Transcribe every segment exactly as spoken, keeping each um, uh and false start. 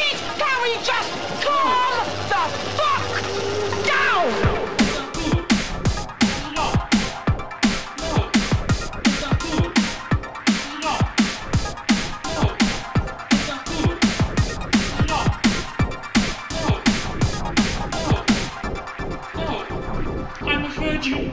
Can we just calm the fuck down? I'm a virgin.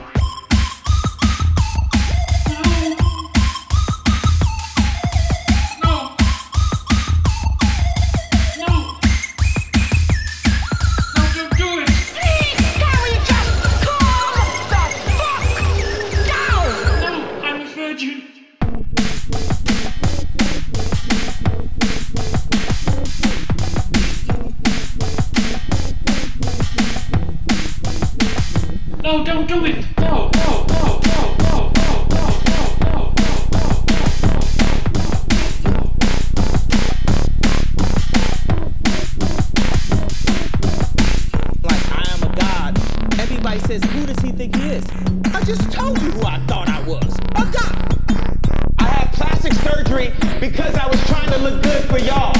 No, don't do it! No, no, no, no, no, no, no, no, no, Like I am a god. Everybody says, who does he think he is? I just told you who I thought I was. A god. I had plastic surgery because I was trying to look good for y'all.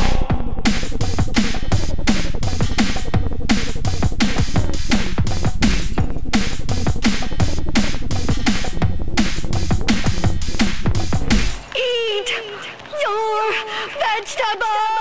Eat your vegetables!